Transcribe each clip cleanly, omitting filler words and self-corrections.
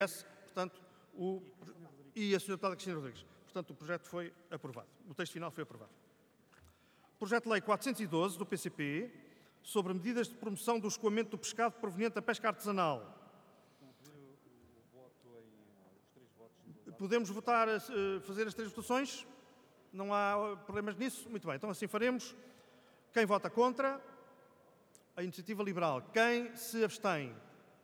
portanto, e a Sra. Deputada Cristina Rodrigues. Portanto, o projeto foi aprovado. O texto final foi aprovado. Projeto de Lei 412 do PCP sobre medidas de promoção do escoamento do pescado proveniente da pesca artesanal. Podemos votar, fazer as 3 votações? Não há problemas nisso? Muito bem, então assim faremos. Quem vota contra? A Iniciativa Liberal. Quem se abstém?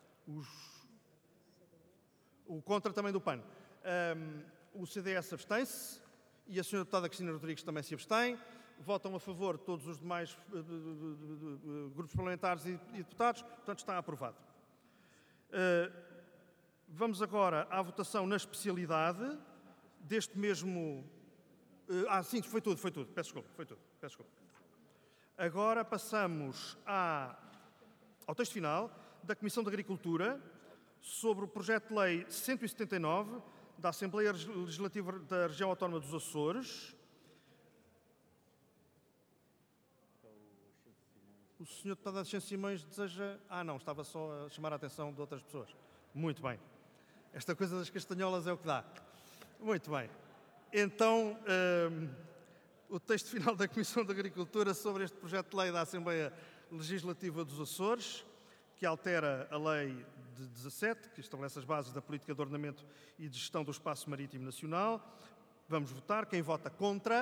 O contra também do PAN. O CDS abstém-se e a Sra. Deputada Cristina Rodrigues também se abstém. Votam a favor todos os demais grupos parlamentares e deputados. Portanto, está aprovado. Vamos agora à votação na especialidade deste mesmo... sim, foi tudo. Peço desculpa. Agora passamos ao texto final da Comissão de Agricultura sobre o projeto de lei 179 da Assembleia Legislativa da Região Autónoma dos Açores. O Sr. Deputado Ascenso Simões deseja... não, estava só a chamar a atenção de outras pessoas. Muito bem. Esta coisa das castanholas é o que dá. Muito bem. Então, o texto final da Comissão de Agricultura sobre este projeto de lei da Assembleia Legislativa dos Açores, que altera a Lei de 17, que estabelece as bases da política de ordenamento e de gestão do espaço marítimo nacional. Vamos votar. Quem vota contra?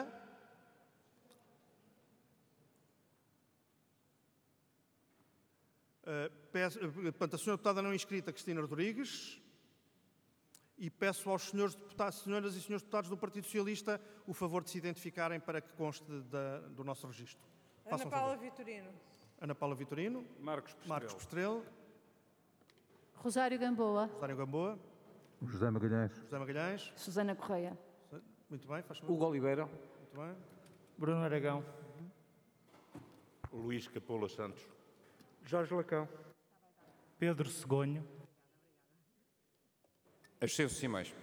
Portanto, a Sra. Deputada não inscrita, Cristina Rodrigues. E peço aos senhores deputados, senhoras e senhores deputados do Partido Socialista o favor de se identificarem para que conste do nosso registro. Ana Paula Vitorino. Ana Paula Vitorino. Marcos Postrelo. Rosário Gamboa. José Magalhães. Susana Correia. Muito bem, faz favor. Hugo Oliveira. Muito bem. Bruno Aragão. Luís Capola Santos. Jorge Lacão. Pedro Segonho. Ascenso Simões.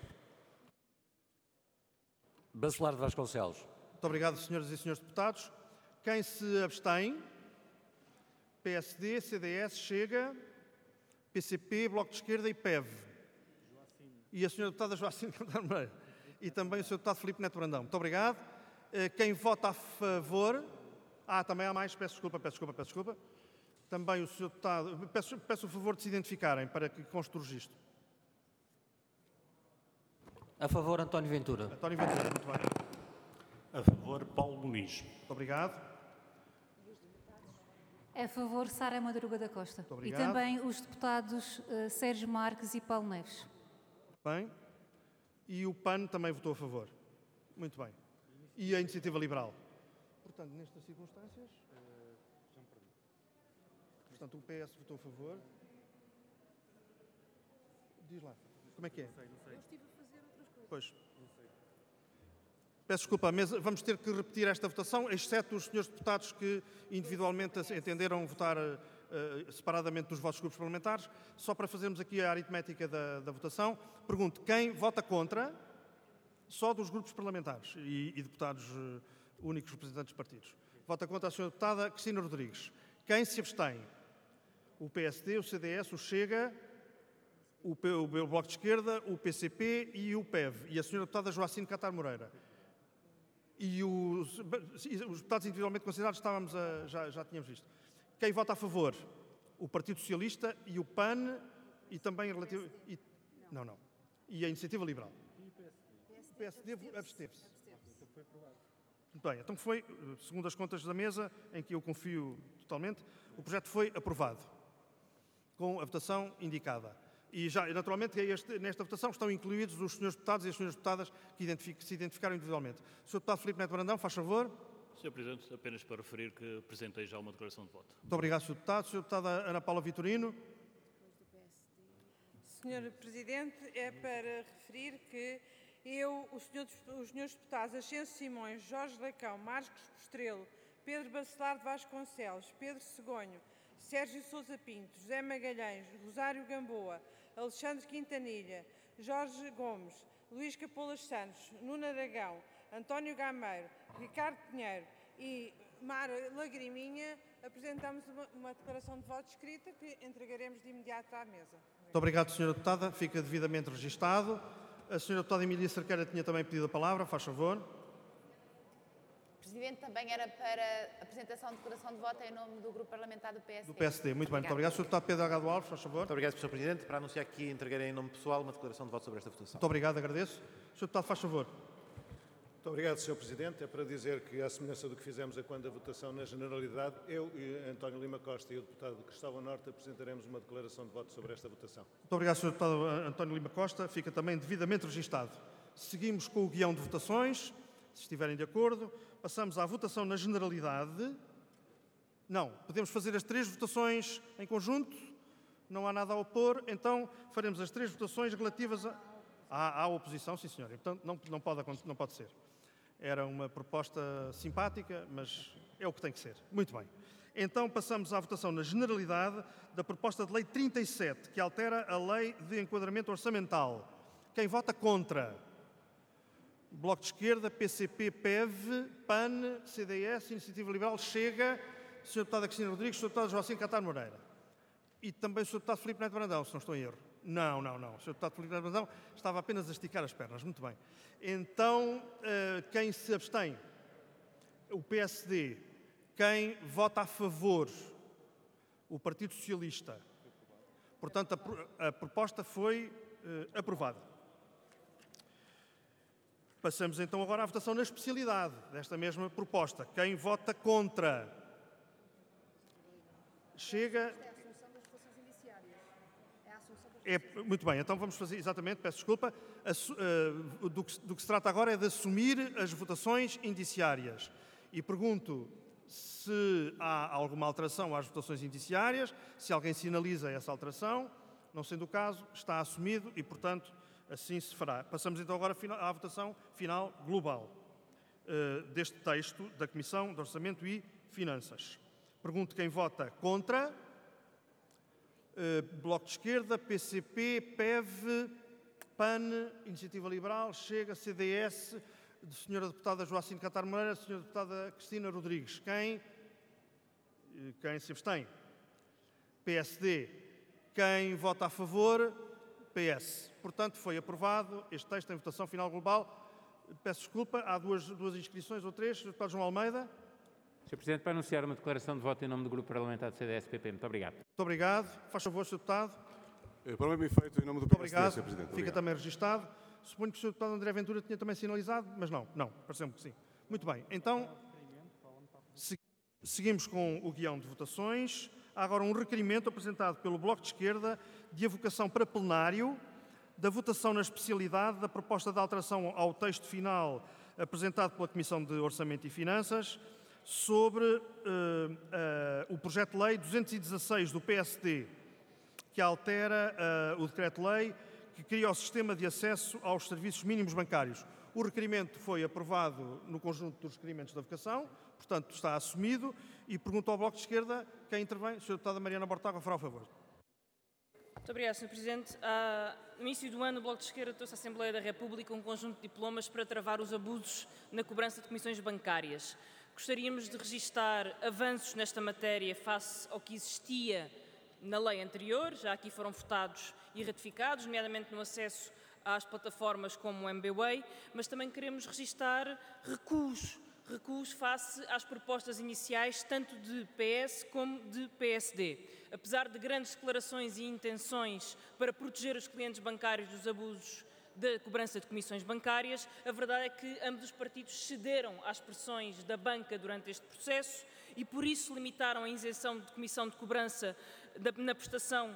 Bacelar de Vasconcelos. Muito obrigado, senhoras e senhores deputados. Quem se abstém? PSD, CDS, Chega, PCP, Bloco de Esquerda e PEV. E a senhora deputada Joacine Cantar-Moreira. E também o senhor deputado Filipe Neto Brandão. Muito obrigado. Quem vota a favor... também há mais. Peço desculpa. Também o senhor deputado... Peço o favor de se identificarem para que conste o registro. A favor, António Ventura. Muito bem. A favor, Paulo Muniz. Muito obrigado. A favor, Sara Madruga da Costa. Muito E obrigado. também os deputados Sérgio Marques e Paulo Neves. Bem. E o PAN também votou a favor. Muito bem. E a Iniciativa Liberal. Portanto, nestas circunstâncias... Portanto, o PS votou a favor. Diz lá. Como é que é? Eu estive a fazer outras coisas. Pois. Peço desculpa, vamos ter que repetir esta votação, exceto os senhores deputados que individualmente entenderam votar separadamente dos vossos grupos parlamentares. Só para fazermos aqui a aritmética da votação, pergunto, quem vota contra? Só dos grupos parlamentares e deputados únicos representantes de partidos. Vota contra a senhora deputada Cristina Rodrigues. Quem se abstém? O PSD, o CDS, o Chega, o Bloco de Esquerda, o PCP e o PEV. E a senhora deputada Joacine Cantar-Moreira. E os deputados individualmente considerados já tínhamos visto. Quem vota a favor? O Partido Socialista e o PAN e também relativo... Não. E a Iniciativa Liberal. O PSD absteve-se. Muito bem, então foi, segundo as contas da mesa, em que eu confio totalmente, o projeto foi aprovado, com a votação indicada. E já, naturalmente, nesta votação estão incluídos os senhores deputados e as senhoras deputadas que se identificaram individualmente. O senhor deputado Filipe Neto Brandão, faz favor. Sr. Presidente, apenas para referir que apresentei já uma declaração de voto. Muito obrigado, Sr. Deputado. Sra. Deputada Ana Paula Vitorino. Sr. Presidente, é para referir que os senhores deputados Ascenso Simões, Jorge Lacão, Marcos Postrelo, Pedro Bacelar de Vasconcelos, Pedro Segonho, Sérgio Sousa Pinto, José Magalhães, Rosário Gamboa, Alexandre Quintanilha, Jorge Gomes, Luís Capolas Santos, Nuno Aragão, António Gameiro, Ricardo Pinheiro e Mara Lagriminha, apresentamos uma declaração de voto escrita que entregaremos de imediato à mesa. Muito obrigado, Sra. Deputada. Fica devidamente registado. A Sra. Deputada Emília Cerqueira tinha também pedido a palavra. Faz favor. Presidente, também era para a apresentação de declaração de voto em nome do Grupo Parlamentar do PSD. Do PSD. Muito bem. Muito obrigado. Sr. Deputado Pedro Delgado Alves, faz favor. Muito obrigado, Sr. Presidente. Para anunciar que entregarei em nome pessoal uma declaração de voto sobre esta votação. Muito obrigado. Agradeço. Sr. Deputado, faz favor. Muito obrigado, Sr. Presidente. É para dizer que, à semelhança do que fizemos a quando a votação na generalidade, eu e António Lima Costa e o deputado Cristóvão Norte apresentaremos uma declaração de voto sobre esta votação. Muito obrigado, Sr. Deputado António Lima Costa. Fica também devidamente registado. Seguimos com o guião de votações, se estiverem de acordo. Passamos à votação na generalidade. Não, podemos fazer as 3 votações em conjunto? Não há nada a opor? Então faremos as 3 votações relativas a... Há oposição, sim, senhor. Então não pode ser. Era uma proposta simpática, mas é o que tem que ser. Muito bem. Então passamos à votação na generalidade da proposta de lei 37, que altera a lei de enquadramento orçamental. Quem vota contra? Bloco de Esquerda, PCP, PEV, PAN, CDS, Iniciativa Liberal, Chega, Sr. Deputado Cristina Rodrigues, Sr. Deputado Joacim Catar Moreira. E também o Sr. Deputado Filipe Neto Brandão, se não estou em erro. Não. O Sr. Deputado Filipe Neto Brandão estava apenas a esticar as pernas. Muito bem. Então, quem se abstém? O PSD. Quem vota a favor? O Partido Socialista. Portanto, a proposta foi aprovada. Passamos então agora à votação na especialidade desta mesma proposta. Quem vota contra? Chega... muito bem, então vamos fazer exatamente, peço desculpa, do que se trata agora é de assumir as votações indiciárias. E pergunto se há alguma alteração às votações indiciárias, se alguém sinaliza essa alteração. Não sendo o caso, está assumido e, portanto, assim se fará. Passamos então agora à votação final global deste texto da Comissão de Orçamento e Finanças. Pergunto quem vota contra. Bloco de Esquerda, PCP, PEV, PAN, Iniciativa Liberal, Chega, CDS, de Sra. Deputada Joacim Catar Moreira, Sra. Deputada Cristina Rodrigues. Quem se abstém? PSD. Quem vota a favor? PS. Portanto, foi aprovado este texto em votação final global. Peço desculpa, há duas inscrições ou 3. Sr. Deputado João Almeida. Sr. Presidente, para anunciar uma declaração de voto em nome do Grupo Parlamentar do CDS-PP. Muito obrigado. Muito obrigado. Faz favor, Sr. Deputado. Para mim feito em nome do PSD, obrigado. Sr. Presidente. Fica também registado. Suponho que o Sr. Deputado André Ventura tinha também sinalizado, mas não, pareceu-me que sim. Muito bem, então seguimos com o guião de votações. Há agora um requerimento apresentado pelo Bloco de Esquerda de avocação para plenário da votação na especialidade da proposta de alteração ao texto final apresentado pela Comissão de Orçamento e Finanças sobre o projeto de lei 216 do PSD, que altera o decreto-lei que cria o sistema de acesso aos serviços mínimos bancários. O requerimento foi aprovado no conjunto dos requerimentos da avocação, portanto está assumido, e pergunto ao Bloco de Esquerda quem intervém. Sra. Deputada Mariana Mortágua, fará o favor. Muito obrigada, Sr. Presidente. No início do ano, o Bloco de Esquerda trouxe à Assembleia da República um conjunto de diplomas para travar os abusos na cobrança de comissões bancárias. Gostaríamos de registar avanços nesta matéria face ao que existia na lei anterior, já aqui foram votados e ratificados, nomeadamente no acesso às plataformas como o MBWay, mas também queremos registar recuos face às propostas iniciais, tanto de PS como de PSD. Apesar de grandes declarações e intenções para proteger os clientes bancários dos abusos da cobrança de comissões bancárias, a verdade é que ambos os partidos cederam às pressões da banca durante este processo e por isso limitaram a isenção de comissão de cobrança na prestação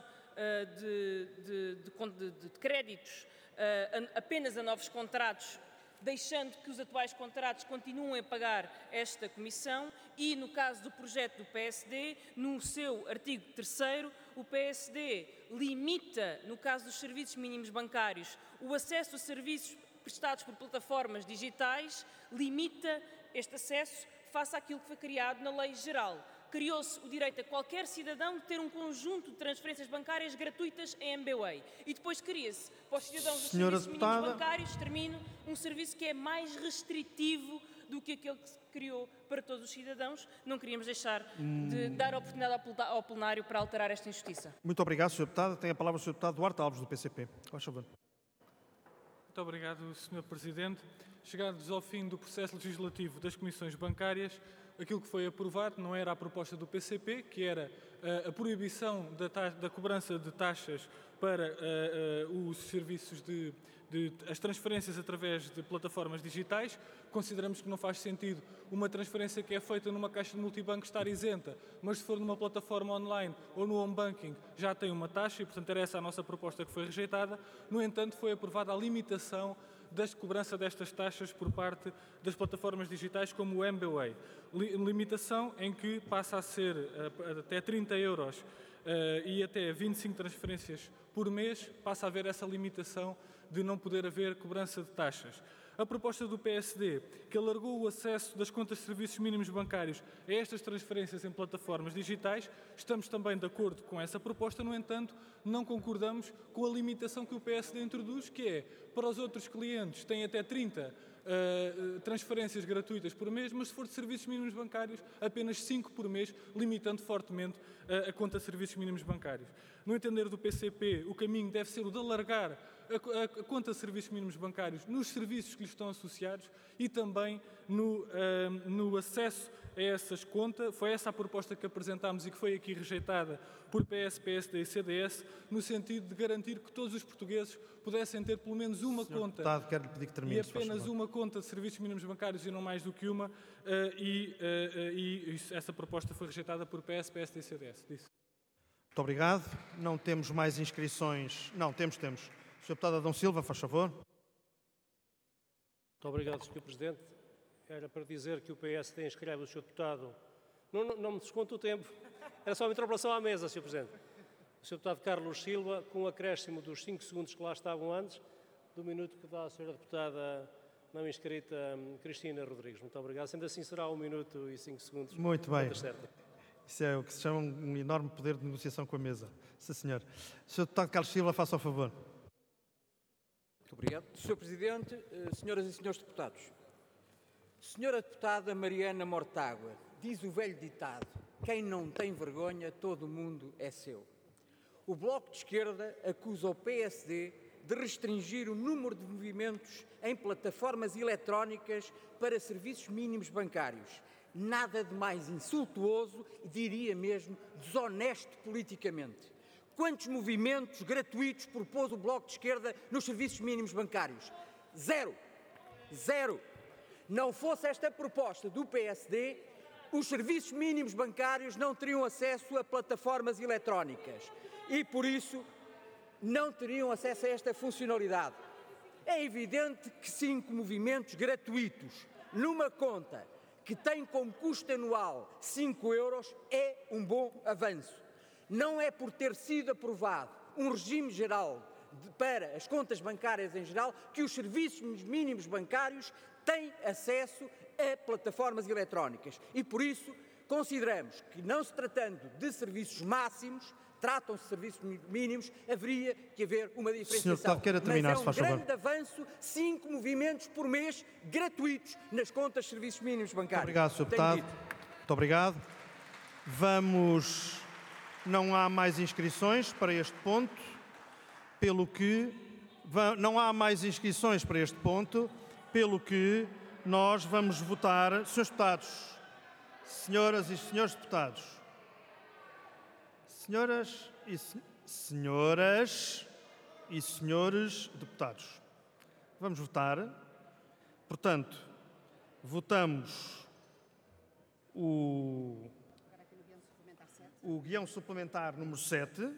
de créditos apenas a novos contratos, deixando que os atuais contratos continuem a pagar esta comissão e, no caso do projeto do PSD, no seu artigo 3º, o PSD limita, no caso dos serviços mínimos bancários, o acesso a serviços prestados por plataformas digitais, limita este acesso face àquilo que foi criado na lei geral. Criou-se o direito a qualquer cidadão de ter um conjunto de transferências bancárias gratuitas em MBWay. E depois cria-se, para os cidadãos dos serviços mínimos bancários, um serviço que é mais restritivo do que aquele que se criou para todos os cidadãos. Não queríamos deixar de dar a oportunidade ao plenário para alterar esta injustiça. Muito obrigado, Sr. Deputado. Tem a palavra o Sr. Deputado Duarte Alves, do PCP. Faz favor. Muito obrigado, Sr. Presidente. Chegados ao fim do processo legislativo das comissões bancárias, aquilo que foi aprovado não era a proposta do PCP, que era a proibição da cobrança de taxas para os serviços as transferências através de plataformas digitais. Consideramos que não faz sentido uma transferência que é feita numa caixa de multibanco estar isenta, mas se for numa plataforma online ou no home banking já tem uma taxa e, portanto, era essa a nossa proposta que foi rejeitada. No entanto, foi aprovada a limitação da cobrança destas taxas por parte das plataformas digitais como o MBWay. Limitação em que passa a ser até 30 euros e até 25 transferências por mês, passa a haver essa limitação de não poder haver cobrança de taxas. A proposta do PSD, que alargou o acesso das contas de serviços mínimos bancários a estas transferências em plataformas digitais, estamos também de acordo com essa proposta. No entanto, não concordamos com a limitação que o PSD introduz, que é, para os outros clientes, têm até 30 transferências gratuitas por mês, mas se for de serviços mínimos bancários, apenas 5 por mês, limitando fortemente a conta de serviços mínimos bancários. No entender do PCP, o caminho deve ser o de alargar a conta de serviços mínimos bancários nos serviços que lhes estão associados e também no acesso a essas contas. Foi essa a proposta que apresentámos e que foi aqui rejeitada por PS, PSD e CDS, no sentido de garantir que todos os portugueses pudessem ter pelo menos uma conta quero pedir que termine, e apenas uma conta de serviços mínimos bancários e não mais do que uma, essa proposta foi rejeitada por PS, PSD e CDS. Muito obrigado. Não temos mais inscrições. Não, temos. Sr. Deputado Adão Silva, faz favor. Muito obrigado, Sr. Presidente. Era para dizer que o PSD inscreve o Sr. Deputado... Não me desconto o tempo. Era só uma interpelação à mesa, Sr. Presidente. O Sr. Deputado Carlos Silva, com o acréscimo dos 5 segundos que lá estavam antes, do minuto que dá a Sra. Deputada não inscrita Cristina Rodrigues. Muito obrigado. Sendo assim, será 1 minuto e 5 segundos. Muito bem. Isso é o que se chama um enorme poder de negociação com a mesa. Sim, senhor. Sr. Deputado Carlos Silva, faça o favor. Muito obrigado. Sr. Presidente, senhoras e senhores deputados. Senhora Deputada Mariana Mortágua, diz o velho ditado, quem não tem vergonha, todo o mundo é seu. O Bloco de Esquerda acusa o PSD de restringir o número de movimentos em plataformas eletrónicas para serviços mínimos bancários. Nada de mais insultuoso e diria mesmo desonesto politicamente. Quantos movimentos gratuitos propôs o Bloco de Esquerda nos serviços mínimos bancários? Zero. Não fosse esta proposta do PSD, os serviços mínimos bancários não teriam acesso a plataformas eletrónicas e, por isso, não teriam acesso a esta funcionalidade. É evidente que 5 movimentos gratuitos numa conta que tem como custo anual 5 euros é um bom avanço. Não é por ter sido aprovado um regime geral para as contas bancárias em geral que os serviços mínimos bancários têm acesso a plataformas eletrónicas. E, por isso, consideramos que, não se tratando de serviços máximos, tratam-se de serviços mínimos, haveria que haver uma diferenciação. Sr. Deputado, queira terminar, mas é um se faz favor. grande avanço, 5 movimentos por mês gratuitos nas contas de serviços mínimos bancários. Obrigado, Sr. Deputado. Muito obrigado. Não há mais inscrições para este ponto, pelo que nós vamos votar. Senhores deputados, senhoras e senhores deputados, senhoras e senhores deputados, vamos votar. Portanto, votamos o guião suplementar número 7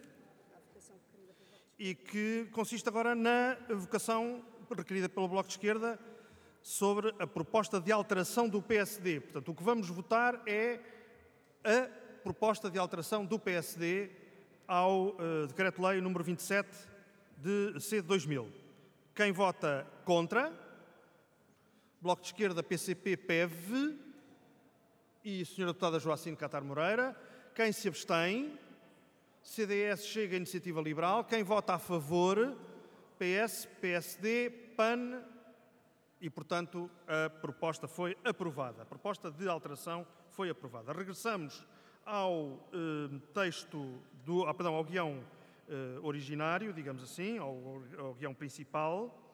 e que consiste agora na votação requerida pelo Bloco de Esquerda sobre a proposta de alteração do PSD. Portanto, o que vamos votar é a proposta de alteração do PSD ao Decreto-Lei número 27 de C de 2000. Quem vota contra? Bloco de Esquerda, PCP, PEV e Sra. Deputada Joacine Catar Moreira. Quem se abstém? CDS, Chega, Iniciativa Liberal. Quem vota a favor? PS, PSD, PAN e, portanto, a proposta foi aprovada. A proposta de alteração foi aprovada. Regressamos ao ao guião originário, digamos assim, ao guião principal.